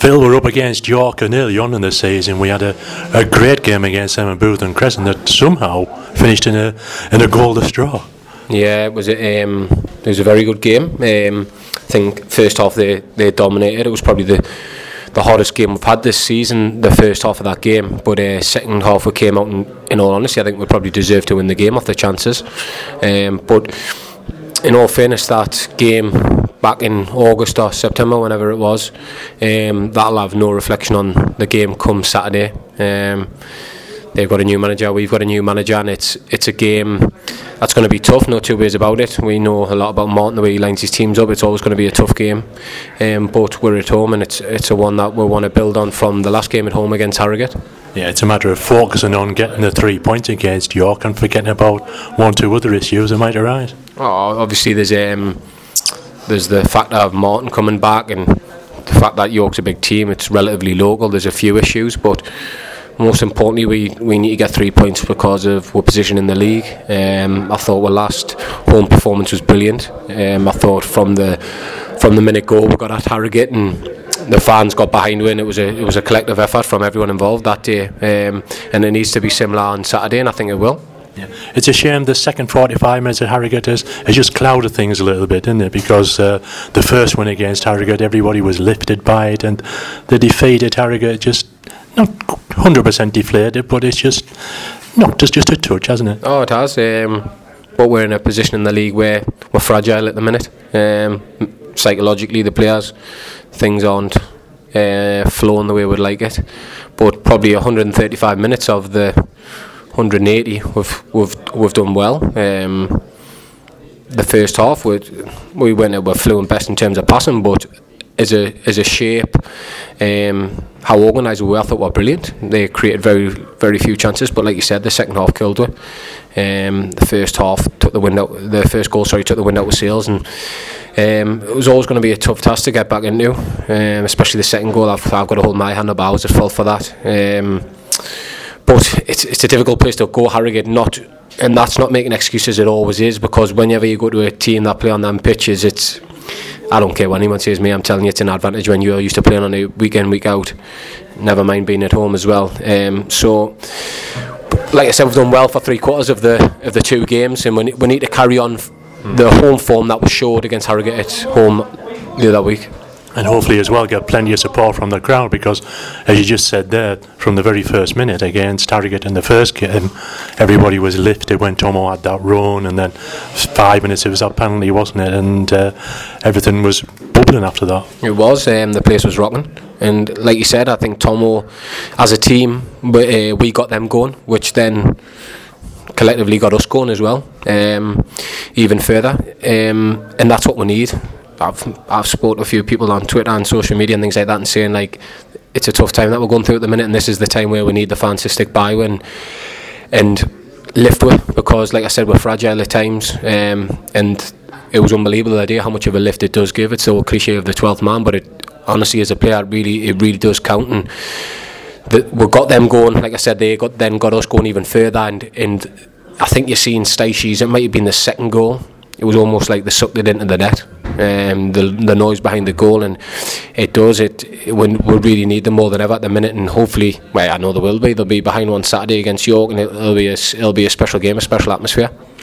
Phil, we're up against York and early on in the season we had a great game against them in Booth and Crescent that somehow finished in a goalless draw. Yeah, it was a very good game. I think first half they dominated. It was probably the hardest game we've had this season, the first half of that game, but second half we came out and, in all honesty, I think we probably deserved to win the game off the chances. But in all fairness, that game back in August or September, whenever it was, that'll have no reflection on the game come Saturday. They've got a new manager, we've got a new manager, and it's a game that's going to be tough, no two ways about it. We know a lot about Martin, the way he lines his teams up. It's always going to be a tough game, but we're at home, and it's a one that we want to build on from the last game at home against Harrogate. Yeah, it's a matter of focusing on getting the 3 points against York and forgetting about 1-2 other issues that might arise. Obviously there's the factor of Martin coming back, and the fact that York's a big team. It's relatively local. There's a few issues, but most importantly, we need to get 3 points because of our position in the league. I thought our last home performance was brilliant. I thought from the minute go we got at Harrogate and the fans got behind it, and it was a collective effort from everyone involved that day. And it needs to be similar on Saturday, and I think it will. Yeah. It's a shame the second 45 minutes at Harrogate has just clouded things a little bit, isn't it? Because the first one against Harrogate, everybody was lifted by it, and the defeat at Harrogate just not 100% deflated, but it's just knocked us just a touch, hasn't it? Oh, it has. But we're in a position in the league where we're fragile at the minute. Psychologically, the players, things aren't flowing the way we'd like it. But probably 135 minutes of the 180 we've done well. The first half we were fluent best in terms of passing, but as a shape, how organised we were, I thought were brilliant. They created very, very few chances, but like you said, the second half killed it. The first half took the wind out. The first goal, took the wind out with sails, and it was always going to be a tough task to get back into. Especially the second goal, I've got to hold my hand up. I was at fault for that. But it's a difficult place to go, Harrogate. And that's not making excuses. It always is, because whenever you go to a team that play on them pitches, I don't care what anyone says to me, I'm telling you, it's an advantage when you're used to playing on a week in, week out, never mind being at home as well. So like I said, we've done well for 3/4 of the 2 games, and we need to carry on the home form that was showed against Harrogate at home the other week. And hopefully as well get plenty of support from the crowd, because as you just said there, from the very first minute against Harrogate in the first game, everybody was lifted when Tomo had that run, and then 5 minutes it was that penalty, wasn't it? And everything was bubbling after that. It was. The place was rocking, and like you said, I think Tomo as a team, we got them going, which then collectively got us going as well, even further, and that's what we need. I've spoken to a few people on Twitter and social media and things like that, and saying like it's a tough time that we're going through at the minute, and this is the time where we need the fans to stick by and lift with, because like I said, we're fragile at times, and it was unbelievable the idea how much of a lift it does give. It's the old cliche of the 12th man, but it honestly, as a player, it really does count. And we got them going, like I said, they got us going even further, and I think you're seeing Stacey's, it might have been the second goal, it was almost like they sucked it into the net, the noise behind the goal, and it does we really need them more than ever at the minute, and hopefully, well, I know they'll be behind one Saturday against York, and it'll be a special game, a special atmosphere.